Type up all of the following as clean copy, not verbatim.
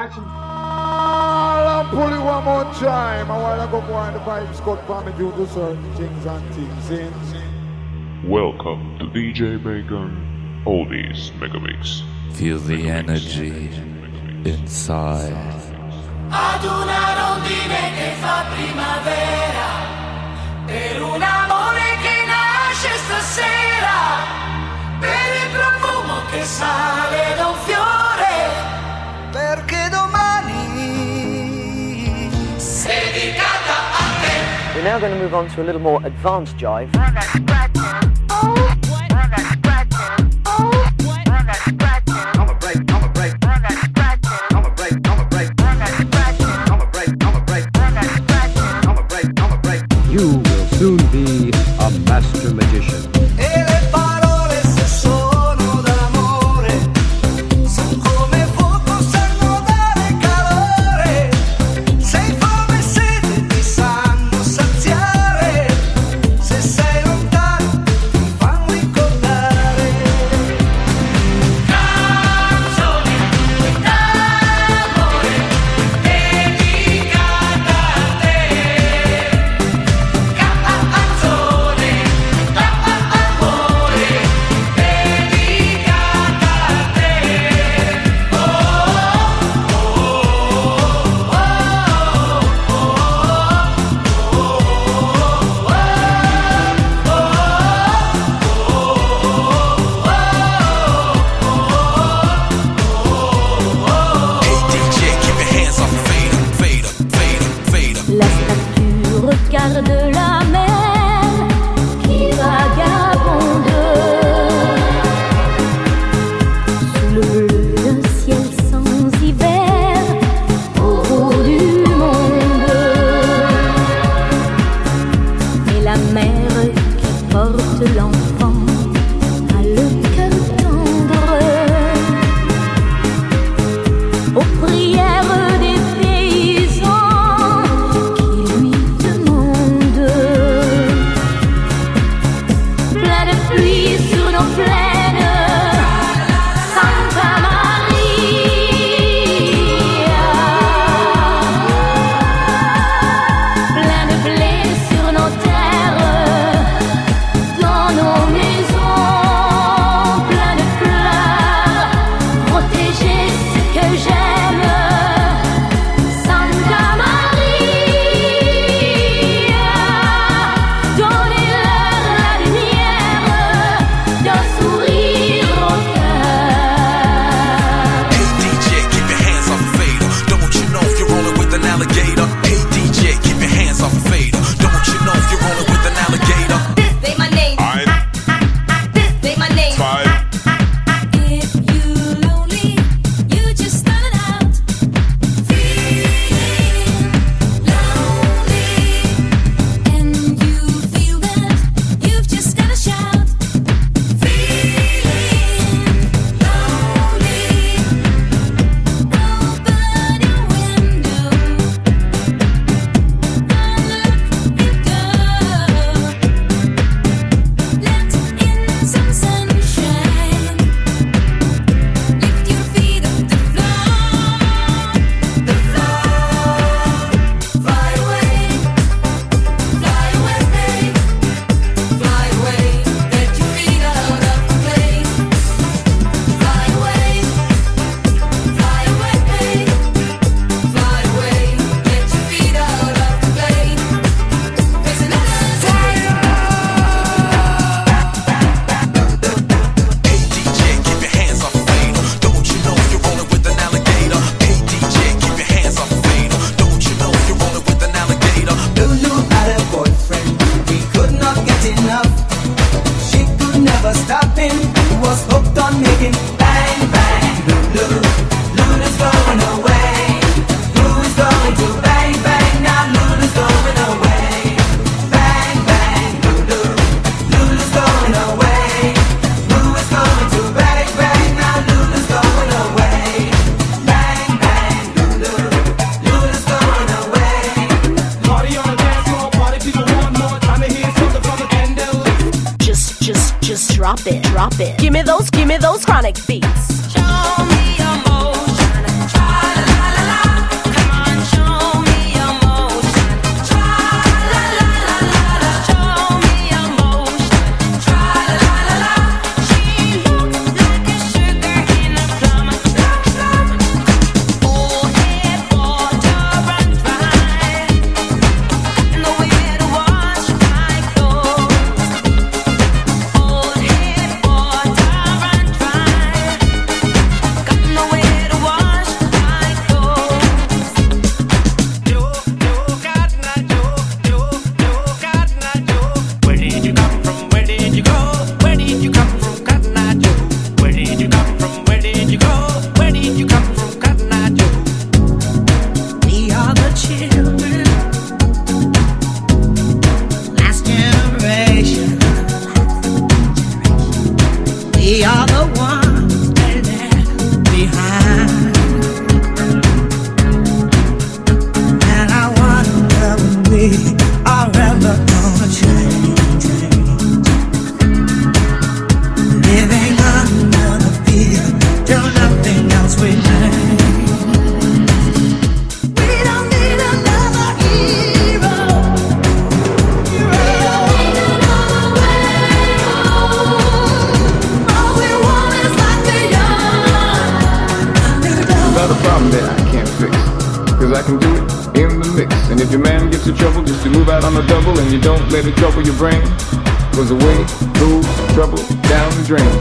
Catch him. I'll pull it one more time. I want to go on the vibes cut for me due to certain things and things in. Welcome to DJ Megan Oldies Megamix. Feel the energy inside. Ad una rondine che fa primavera, per un amore che nasce stasera, per il profumo che sale da un fiore, perché domani sei dedicata a te. We're now going to move on to a little more advanced jive. You will soon be a master magician. E le parole se sono d'amore, son come fuoco, sanno dare calore. Sei fame e sete ti sanno saziare, se sei lontano ti fanno ricordare. Canzone d'amore dedicata a te. La statue regarde la mer qui vagabonde sous le bleu d'un ciel sans hiver au bout du monde. Et la mère qui porte l'enfant a le cœur tendre aux prières des paysans qui lui demandent. Plein de pluie sur nos plaines, Santa Maria. Plein de blé sur nos terres, dans nos maisons. Plein de fleurs, protéger ce que j'aime. Santa Maria, donnez-leur la lumière d'un sourire au cœur. Hey DJ, keep your hands off the fader. Don't you know if you're rolling with an alligator? Hey DJ, keep your hands off the fader. Don't you know if you're rolling with an alligator? This ain't my name. This ain't my name. If you lonely, you just started out feeling lonely, and you feel that you've just gotta shout. Feeling lonely, open your window and look you go. Let in some sunshine. Lift your feet off the floor. Fly away, fly away. Get your feet out of the plane. Fly away, fly away. Get your feet out of the plane. There's another time. Hey DJ, keep your hands off the fader. Don't you know if you're rolling with an alligator? Hey DJ, keep your hands off the fader. Don't you know if you're rolling with an alligator? Lulu had a boyfriend, he could not get enough. She could never stop him, he was hooked on making bang bang. Lulu, Lulu's going away. Who is going to bang bang now? Lulu's going away. Bang bang, Lulu, Lulu's going away. Who is going to bang bang now? Lulu's going away. Bang bang, Lulu, Lulu's going away. Party on the dance floor, party people want more. Time to hear something from the candle. Just drop it. Give me those chronic beats. Show me emotion, la la la that I can't fix. Cause I can do it in the mix. And if your man gets in trouble, just to move out on the double, and you don't let it trouble your brain. Goes away, goes trouble down the drain.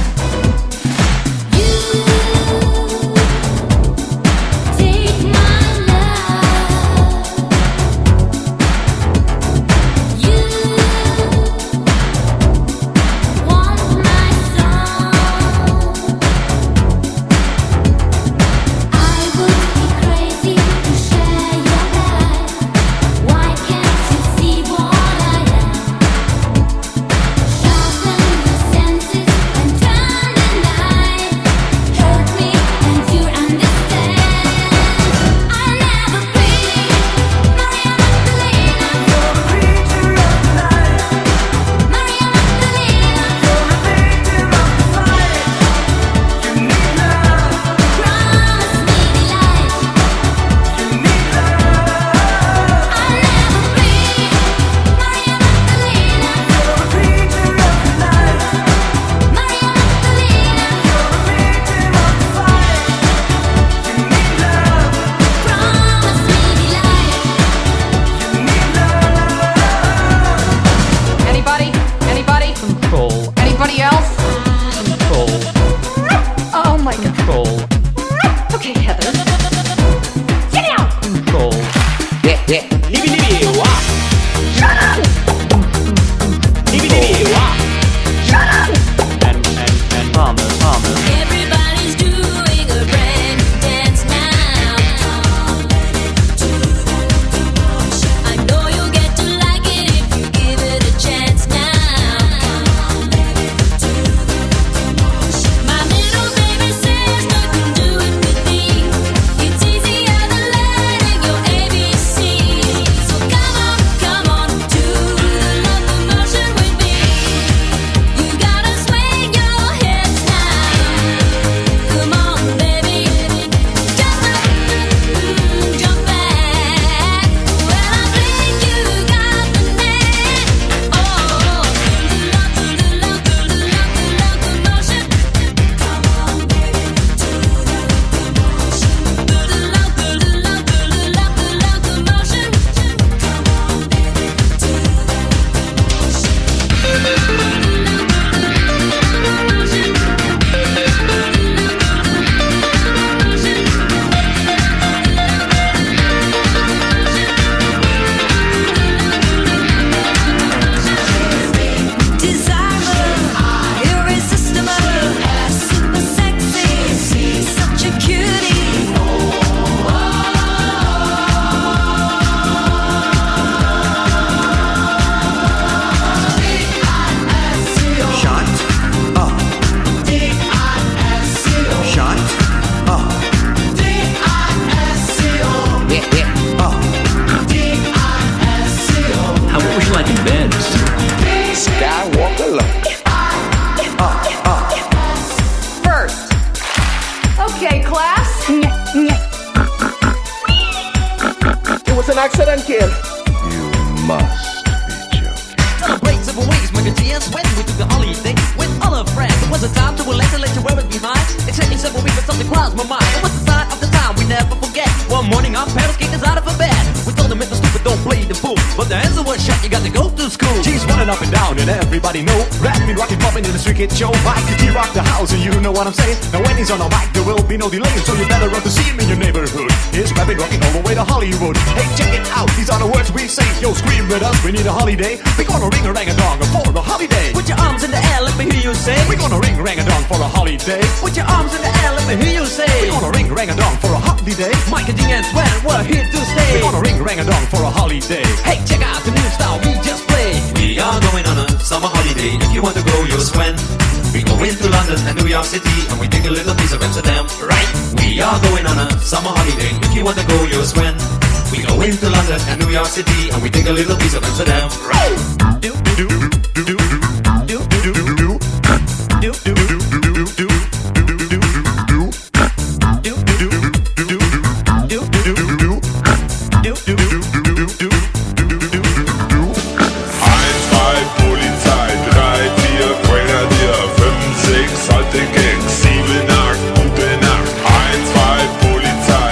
accident, kid. You must be joking. Breaks of a ways, my good tears when we took the holiday with all our friends. It was a time to let you wear it behind. It took me several weeks, but something crossed my mind. It was the sign of the time we never forget. One morning, our parents kicked us out of bed. We told them it's stupid, don't play the fool. But the answer was shut, you got to go to school. She's running up and down, and everybody know. Rapping, rocking, popping in the street kid show. Mike, he rock the house, and you know what I'm saying. Now when he's on the mic, there will be no delay, so you better run to see him in your neighborhood. He's rapping, rocking all the way to Hollywood. Hey, check it out, these are the words we say. Yo, scream with us, we need a holiday. We're gonna ring a rang-a-dong for a holiday. Put your arms in the air, let me hear you say. We're gonna ring rang-a-dong for a holiday. Put your arms in the air, let me hear you say. We're gonna ring rang-a-dong for a holiday. Mike and Ding and Sven, we're here to stay. We're gonna ring rang-a-dong for a holiday. Hey, check out the new style we just played. We are going on a summer holiday. If you want to go, you'll Sven. We go into London and New York City, and we take a little piece of Amsterdam, right? We are going on a summer holiday. If you want to go, you'll Sven. We go into London and New York City, and we take a little piece of Amsterdam, right? Do do do do do do do do do do do do do do. Alte Gangs, 7, 8, gute Nacht. 1, 2, Polizei,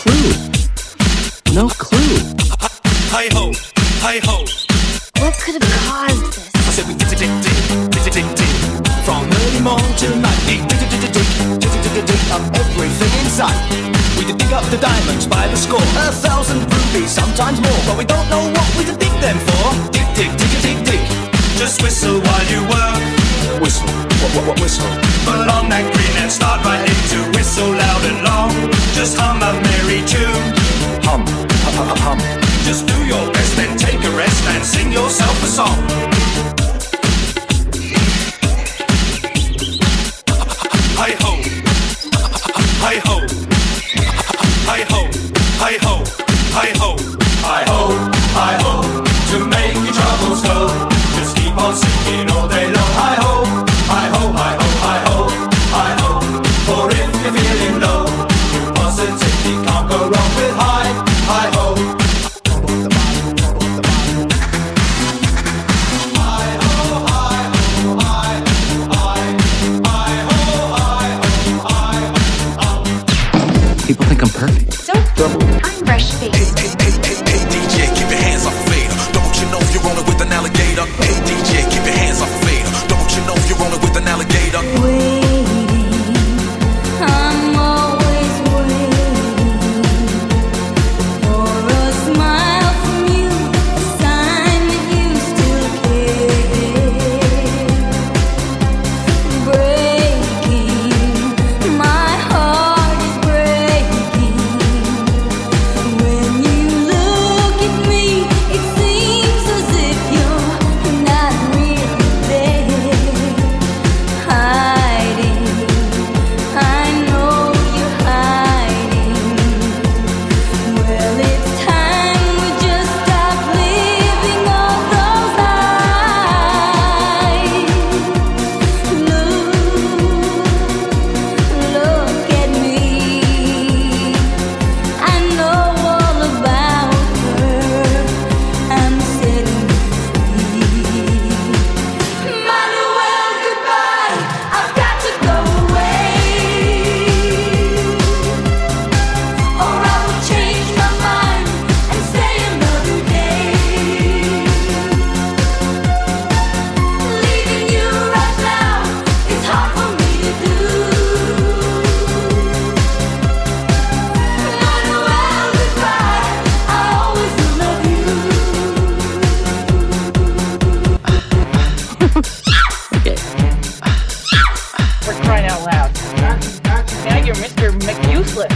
clue. No clue. Hi ho, hi ho. What could have caused this? I said we dig. From early morning till night, dig up everything inside. We dig up the diamonds by the score, 1,000 rubies, sometimes more, but we don't know what we dig them for. Dig. Just whistle while you work. Whistle, what whistle? Pull on that green and start right into whistle loud and long. Just hum a merry tune. Hum. Just do your best, then take a rest and sing yourself a song. Hi ho, hi ho, hi ho, hi ho, hi ho, hi ho, hi ho. To make your troubles go, just keep on singing all day long. Hi ho, hi ho, hi ho, hi ho, hi ho. For if you're feeling low, you positively can't go wrong with hi, hi ho. People think I'm perfect. So, I'm fresh-faced. Hey DJ, keep your hands off Vader. Don't you know you're rolling with an alligator? Hey DJ, keep your hands off Vader. Don't you know you're rolling with an alligator? Waiting, I'm always waiting for a smile from you, a sign that you still care. Breaking, my heart is breaking. When you look at me, it seems as if you're not really there. Hiding, I know you're hiding. Well, it's time we just stop living all those lies. Look at me. I know all about her. I'm setting free. Manuel, goodbye. I've got to go away, or I will change my mind and stay another day. Leaving you right now is hard for me to do. Manuel, goodbye. I always will love you. We're crying out loud. Now you're Mr. McUseless.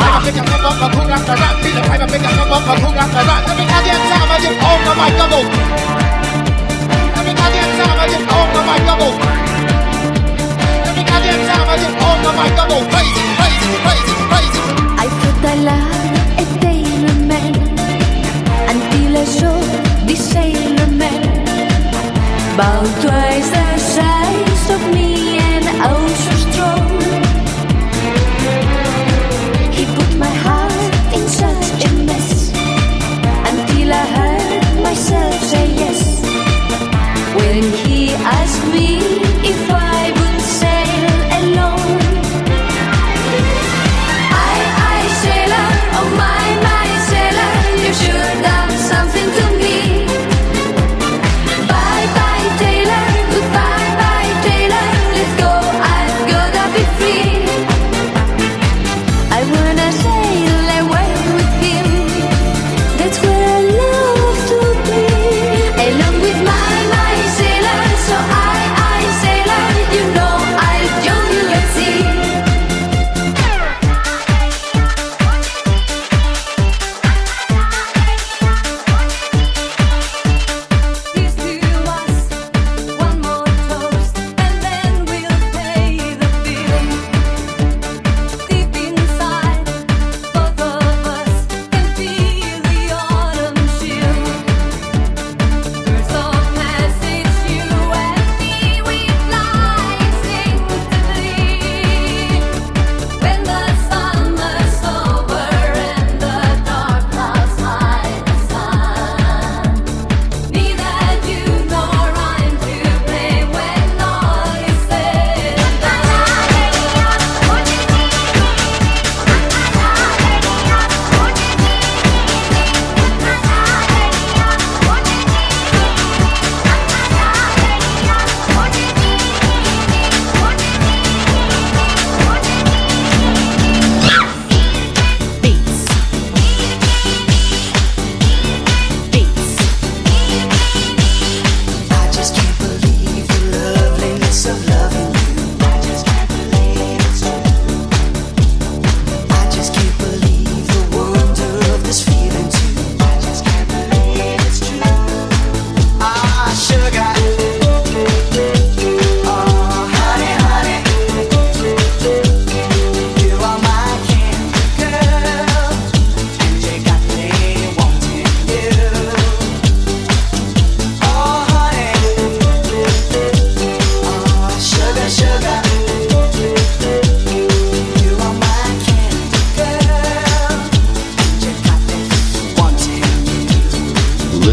I thought I loved a tailor man until I saw the sailor man, about twice the size of me and oh so strong. He put my heart in such a mess until I heard myself say yes when he asked me if I would sail alone. I sailor, oh my sailor, you should have done something to me. Bye bye tailor, goodbye.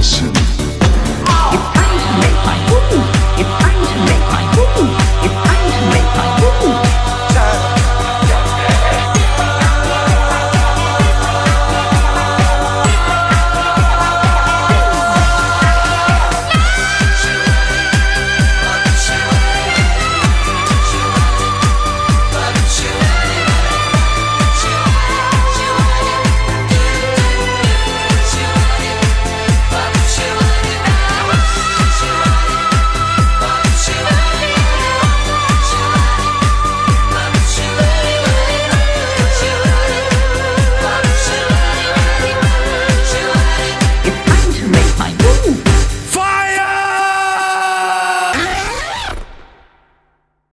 listen.